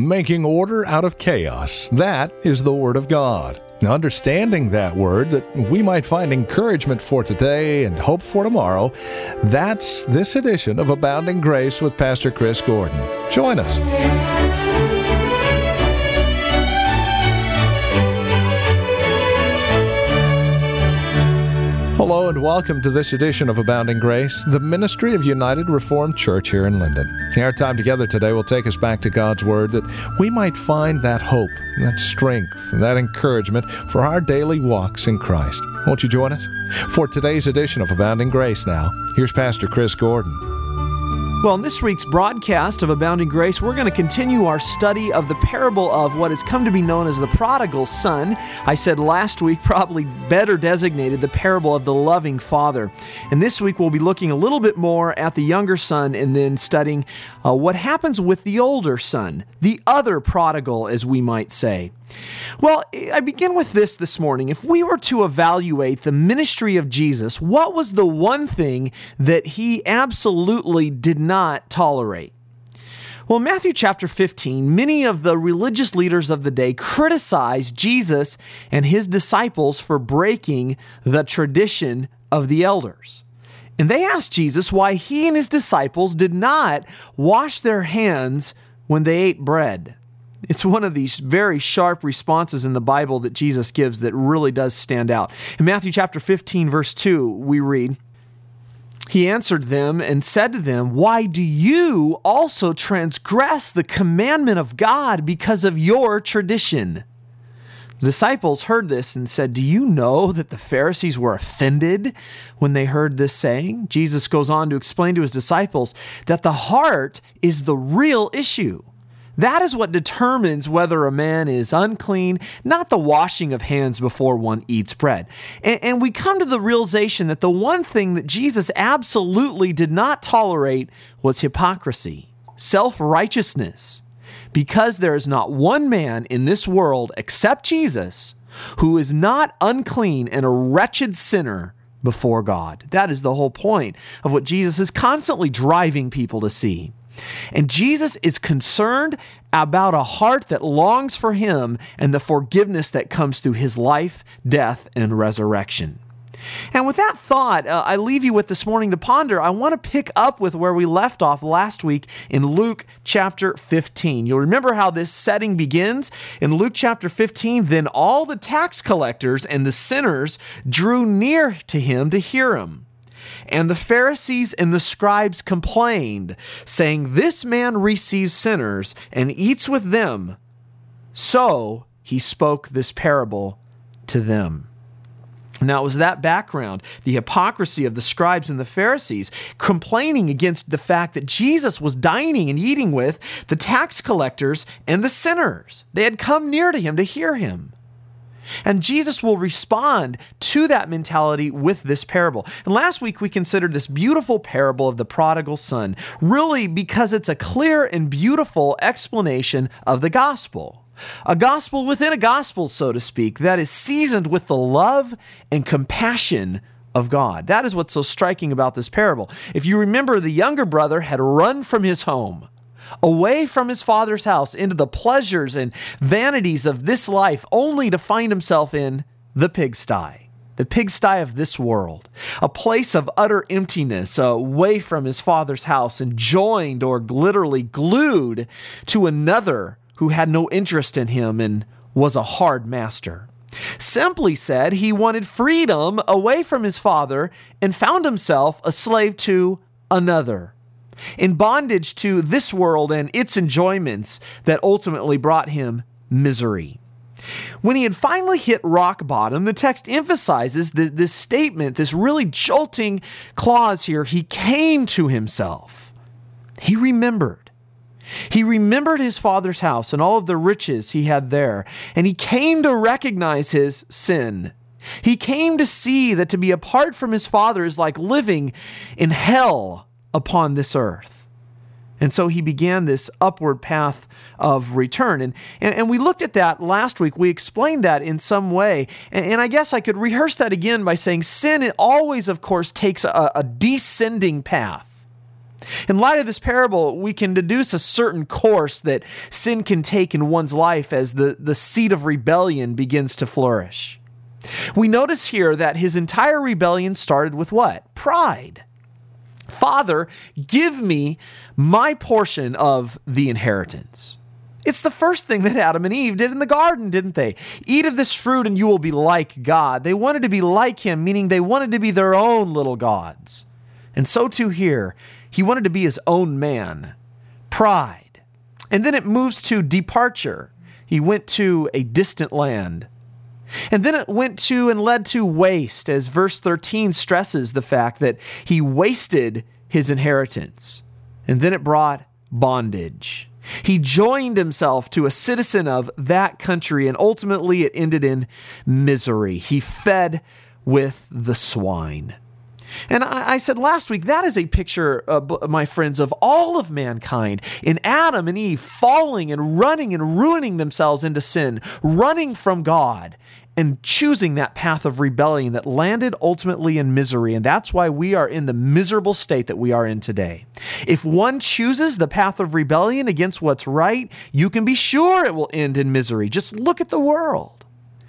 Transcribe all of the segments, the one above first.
making order out of chaos. That is the Word of God. Now, understanding that Word, that we might find encouragement for today and hope for tomorrow, that's this edition of Abounding Grace with Pastor Chris Gordon. Join us. Hello and welcome to this edition of Abounding Grace, the ministry of United Reformed Church here in Linden. Our time together today will take us back to God's Word that we might find that hope, that strength, and that encouragement for our daily walks in Christ. Won't you join us? For today's edition of Abounding Grace now, here's Pastor Chris Gordon. Well, in this week's broadcast of Abounding Grace, we're going to continue our study of the parable of what has come to be known as the prodigal son. I said last week, probably better designated the parable of the loving father. And this week, we'll be looking a little bit more at the younger son and then studying what happens with the older son, the other prodigal, as we might say. Well, I begin with this morning. If we were to evaluate the ministry of Jesus, what was the one thing that he absolutely did not tolerate? Well, in Matthew chapter 15, many of the religious leaders of the day criticized Jesus and his disciples for breaking the tradition of the elders. And they asked Jesus why he and his disciples did not wash their hands when they ate bread. It's one of these very sharp responses in the Bible that Jesus gives that really does stand out. In Matthew chapter 15, verse 2, we read, "He answered them and said to them, 'Why do you also transgress the commandment of God because of your tradition?'" The disciples heard this and said, "Do you know that the Pharisees were offended when they heard this saying?" Jesus goes on to explain to his disciples that the heart is the real issue. That is what determines whether a man is unclean, not the washing of hands before one eats bread. And we come to the realization that the one thing that Jesus absolutely did not tolerate was hypocrisy, self-righteousness, because there is not one man in this world except Jesus who is not unclean and a wretched sinner before God. That is the whole point of what Jesus is constantly driving people to see. And Jesus is concerned about a heart that longs for him and the forgiveness that comes through his life, death, and resurrection. And with that thought, I leave you with this morning to ponder. I want to pick up with where we left off last week in Luke chapter 15. You'll remember how this setting begins. In Luke chapter 15, "Then all the tax collectors and the sinners drew near to him to hear him. And the Pharisees and the scribes complained, saying, 'This man receives sinners and eats with them.' So he spoke this parable to them." Now, it was that background, the hypocrisy of the scribes and the Pharisees, complaining against the fact that Jesus was dining and eating with the tax collectors and the sinners. They had come near to him to hear him. And Jesus will respond to that mentality with this parable. And last week we considered this beautiful parable of the prodigal son, really because it's a clear and beautiful explanation of the gospel. A gospel within a gospel, so to speak, that is seasoned with the love and compassion of God. That is what's so striking about this parable. If you remember, the younger brother had run from his home, away from his father's house into the pleasures and vanities of this life, only to find himself in the pigsty of this world, a place of utter emptiness, away from his father's house and joined or literally glued to another who had no interest in him and was a hard master. Simply said, he wanted freedom away from his father and found himself a slave to another, in bondage to this world and its enjoyments that ultimately brought him misery. When he had finally hit rock bottom, the text emphasizes this statement, this really jolting clause here. He came to himself. He remembered. He remembered his father's house and all of the riches he had there, and he came to recognize his sin. He came to see that to be apart from his father is like living in hell upon this earth. And so he began this upward path of return. And we looked at that last week. We explained that in some way. And I guess I could rehearse that again by saying sin, it always, of course, takes a descending path. In light of this parable, we can deduce a certain course that sin can take in one's life as the seed of rebellion begins to flourish. We notice here that his entire rebellion started with what? Pride. Father, give me my portion of the inheritance. It's the first thing that Adam and Eve did in the garden, didn't they? Eat of this fruit and you will be like God. They wanted to be like him, meaning they wanted to be their own little gods. And so too here, he wanted to be his own man. Pride. And then it moves to departure. He went to a distant land. And then it went to and led to waste, as verse 13 stresses the fact that he wasted his inheritance. And then it brought bondage. He joined himself to a citizen of that country, and ultimately it ended in misery. He fed with the swine. And I said last week, that is a picture, my friends, of all of mankind in Adam and Eve falling and running and ruining themselves into sin, running from God and choosing that path of rebellion that landed ultimately in misery. And that's why we are in the miserable state that we are in today. If one chooses the path of rebellion against what's right, you can be sure it will end in misery. Just look at the world.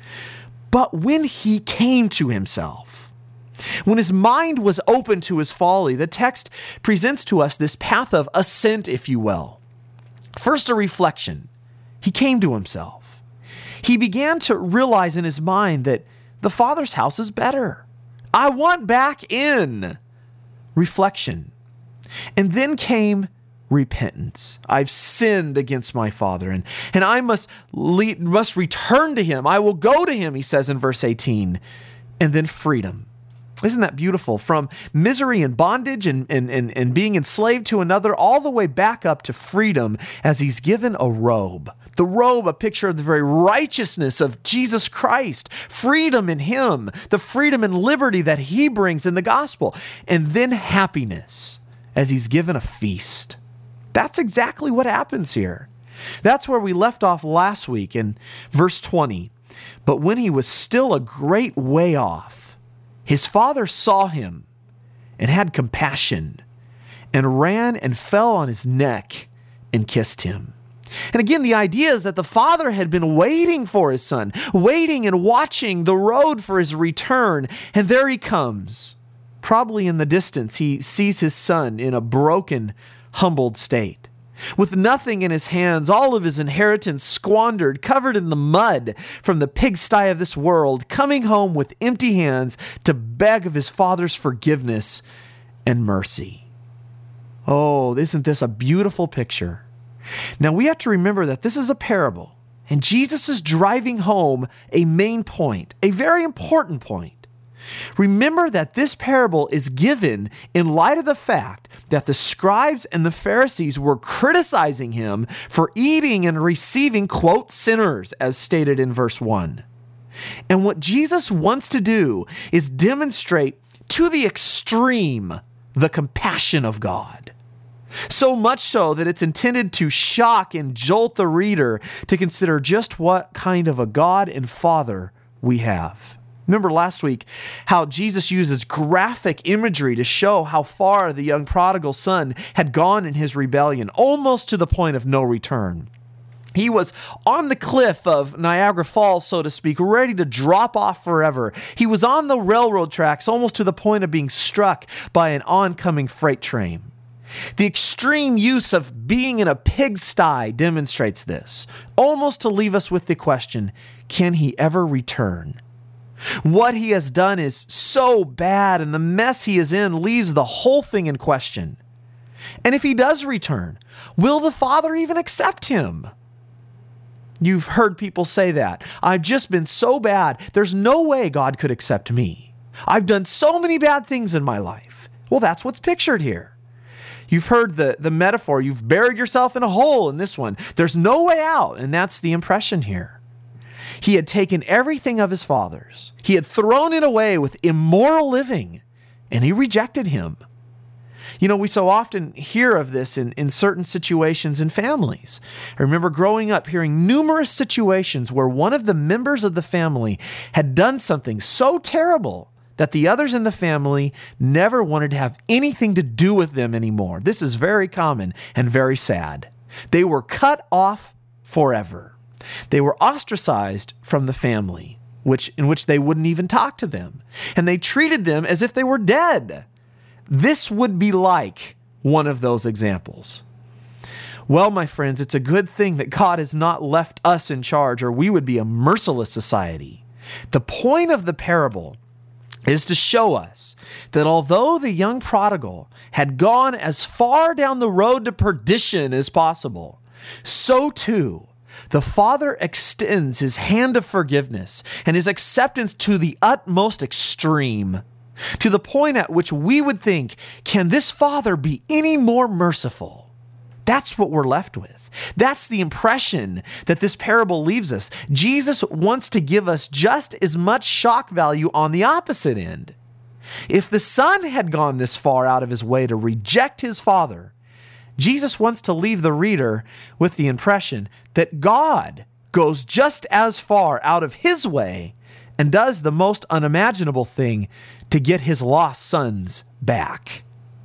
But when he came to himself, when his mind was open to his folly, the text presents to us this path of ascent, if you will. First, a reflection. He came to himself. He began to realize in his mind that the Father's house is better. I want back in. Reflection. And then came repentance. I've sinned against my Father, and I must return to him. I will go to him, he says in verse 18. And then freedom. Isn't that beautiful? From misery and bondage and being enslaved to another, all the way back up to freedom as he's given a robe. The robe, a picture of the very righteousness of Jesus Christ. Freedom in him. The freedom and liberty that he brings in the gospel. And then happiness as he's given a feast. That's exactly what happens here. That's where we left off last week in verse 20. But when he was still a great way off, his father saw him and had compassion and ran and fell on his neck and kissed him. And again, the idea is that the father had been waiting for his son, waiting and watching the road for his return. And there he comes. Probably in the distance, he sees his son in a broken, humbled state. With nothing in his hands, all of his inheritance squandered, covered in the mud from the pigsty of this world, coming home with empty hands to beg of his father's forgiveness and mercy. Oh, isn't this a beautiful picture? Now we have to remember that this is a parable, and Jesus is driving home a main point, a very important point. Remember that this parable is given in light of the fact that the scribes and the Pharisees were criticizing him for eating and receiving, quote, sinners, as stated in verse 1. And what Jesus wants to do is demonstrate to the extreme the compassion of God. So much so that it's intended to shock and jolt the reader to consider just what kind of a God and Father we have. Remember last week how Jesus uses graphic imagery to show how far the young prodigal son had gone in his rebellion, almost to the point of no return. He was on the cliff of Niagara Falls, so to speak, ready to drop off forever. He was on the railroad tracks, almost to the point of being struck by an oncoming freight train. The extreme use of being in a pigsty demonstrates this, almost to leave us with the question, can he ever return? What he has done is so bad, and the mess he is in leaves the whole thing in question. And if he does return, will the Father even accept him? You've heard people say that. I've just been so bad, there's no way God could accept me. I've done so many bad things in my life. Well, that's what's pictured here. You've heard the metaphor, you've buried yourself in a hole in this one. There's no way out, and that's the impression here. He had taken everything of his father's. He had thrown it away with immoral living, and he rejected him. You know, we so often hear of this in certain situations in families. I remember growing up hearing numerous situations where one of the members of the family had done something so terrible that the others in the family never wanted to have anything to do with them anymore. This is very common and very sad. They were cut off forever. They were ostracized from the family, in which they wouldn't even talk to them. And they treated them as if they were dead. This would be like one of those examples. Well, my friends, it's a good thing that God has not left us in charge, or we would be a merciless society. The point of the parable is to show us that although the young prodigal had gone as far down the road to perdition as possible, so too the Father extends his hand of forgiveness and his acceptance to the utmost extreme, to the point at which we would think, can this Father be any more merciful? That's what we're left with. That's the impression that this parable leaves us. Jesus wants to give us just as much shock value on the opposite end. If the Son had gone this far out of his way to reject his Father, Jesus wants to leave the reader with the impression that God goes just as far out of his way and does the most unimaginable thing to get his lost sons back.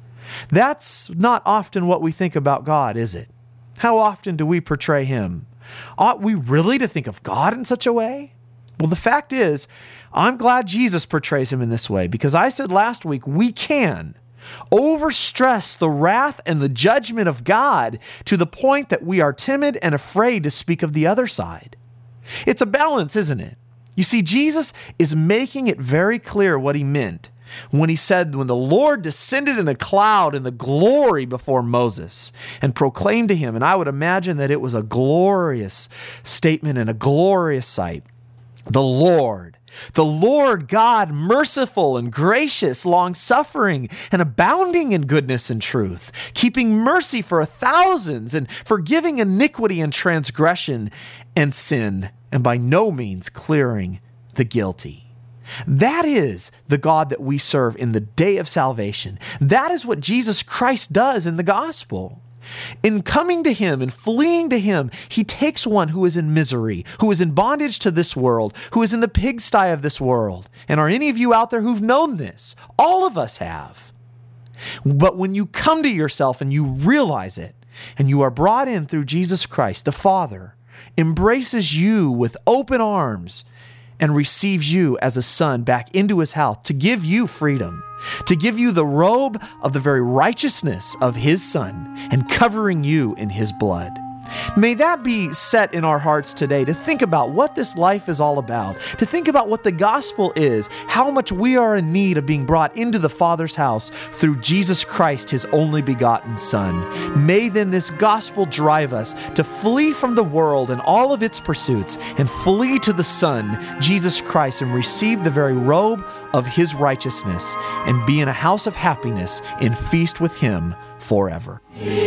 That's not often what we think about God, is it? How often do we portray him? Ought we really to think of God in such a way? Well, the fact is, I'm glad Jesus portrays him in this way, because I said last week we can overstress the wrath and the judgment of God to the point that we are timid and afraid to speak of the other side. It's a balance, isn't it? You see, Jesus is making it very clear what he meant when he said, when the Lord descended in a cloud in the glory before Moses and proclaimed to him, and I would imagine that it was a glorious statement and a glorious sight, the Lord God, merciful and gracious, long-suffering and abounding in goodness and truth, keeping mercy for thousands and forgiving iniquity and transgression and sin, and by no means clearing the guilty. That is the God that we serve in the day of salvation. That is what Jesus Christ does in the gospel. In coming to him and fleeing to him, he takes one who is in misery, who is in bondage to this world, who is in the pigsty of this world. And are any of you out there who've known this? All of us have. But when you come to yourself and you realize it, and you are brought in through Jesus Christ, the Father embraces you with open arms and receives you as a son back into his house to give you freedom, to give you the robe of the very righteousness of his Son and covering you in his blood. May that be set in our hearts today, to think about what this life is all about, to think about what the gospel is, how much we are in need of being brought into the Father's house through Jesus Christ, his only begotten Son. May then this gospel drive us to flee from the world and all of its pursuits and flee to the Son, Jesus Christ, and receive the very robe of his righteousness and be in a house of happiness and feast with him forever.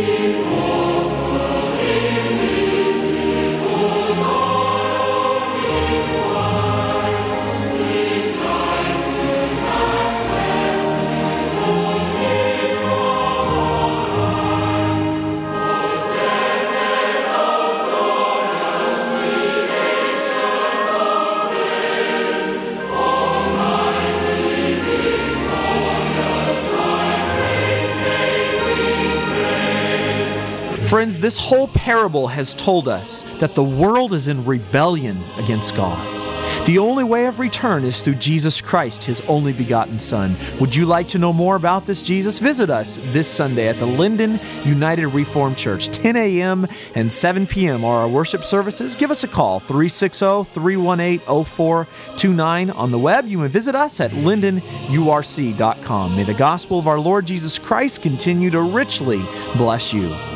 Friends, this whole parable has told us that the world is in rebellion against God. The only way of return is through Jesus Christ, his only begotten Son. Would you like to know more about this Jesus? Visit us this Sunday at the Linden United Reformed Church. 10 a.m. and 7 p.m. are our worship services. Give us a call, 360-318-0429. On the web, you may visit us at lindenurc.com. May the gospel of our Lord Jesus Christ continue to richly bless you.